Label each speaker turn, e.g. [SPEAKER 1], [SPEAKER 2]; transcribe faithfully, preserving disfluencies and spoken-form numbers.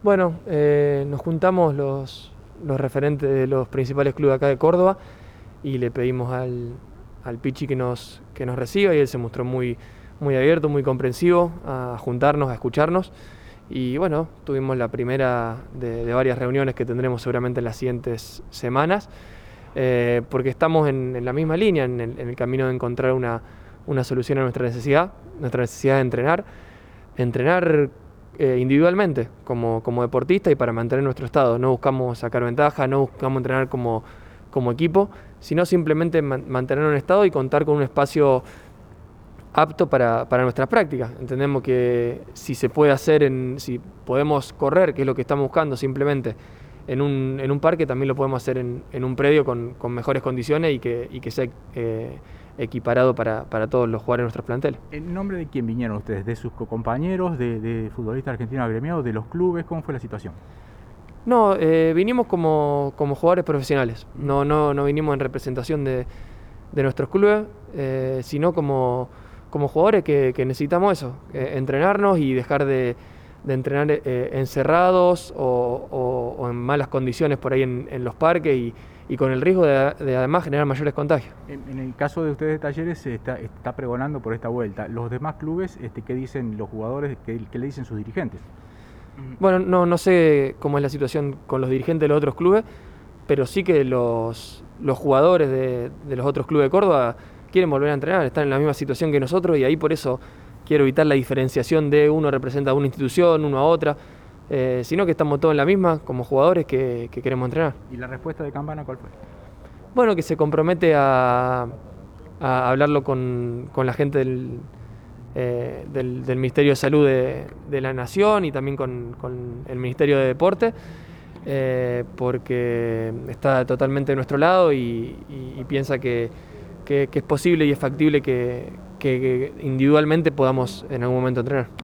[SPEAKER 1] Bueno, eh, nos juntamos los, los referentes de los principales clubes acá de Córdoba y le pedimos al, al Pichi que nos, que nos reciba, y él se mostró muy, muy abierto, muy comprensivo a juntarnos, a escucharnos. Y bueno, tuvimos la primera de, de varias reuniones que tendremos seguramente en las siguientes semanas, eh, porque estamos en, en la misma línea, en el, en el camino de encontrar una, una solución a nuestra necesidad, nuestra necesidad de entrenar, entrenar eh, individualmente como, como deportista y para mantener nuestro estado. No buscamos sacar ventaja, no buscamos entrenar como, como equipo, sino simplemente man, mantener un estado y contar con un espacio apto para, para nuestras prácticas. Entendemos que si se puede hacer, en, si podemos correr, que es lo que estamos buscando simplemente, en un, en un parque, también lo podemos hacer en, en un predio con, con mejores condiciones y que, y que sea eh, equiparado para, para todos los jugadores de nuestros planteles.
[SPEAKER 2] ¿En nombre de quién vinieron ustedes? ¿De sus compañeros, de, de futbolistas argentinos agremiados, de los clubes? ¿Cómo fue la situación?
[SPEAKER 1] No, eh, vinimos como, como jugadores profesionales, no, no, no vinimos en representación de, de nuestros clubes, eh, sino como, como jugadores que, que necesitamos eso, eh, entrenarnos y dejar de, de entrenar eh, encerrados o, o, o en malas condiciones por ahí en, en los parques y, y con el riesgo de, de además generar mayores contagios.
[SPEAKER 2] En, en el caso de ustedes de Talleres se está, está pregonando por esta vuelta. ¿Los demás clubes, este, qué dicen los jugadores, qué, qué le dicen sus dirigentes?
[SPEAKER 1] Bueno, no, no sé cómo es la situación con los dirigentes de los otros clubes, pero sí que los, los jugadores de, de los otros clubes de Córdoba quieren volver a entrenar, están en la misma situación que nosotros, y ahí por eso quiero evitar la diferenciación de uno representa a una institución, uno a otra, eh, sino que estamos todos en la misma como jugadores que, que queremos entrenar.
[SPEAKER 2] ¿Y la respuesta de Campana cuál fue?
[SPEAKER 1] Bueno, que se compromete a, a hablarlo con, con la gente del... Eh, del, del Ministerio de Salud de, de la Nación y también con, con el Ministerio de Deporte, eh, porque está totalmente de nuestro lado y, y, y piensa que, que, que es posible y es factible que, que, que individualmente podamos en algún momento entrenar.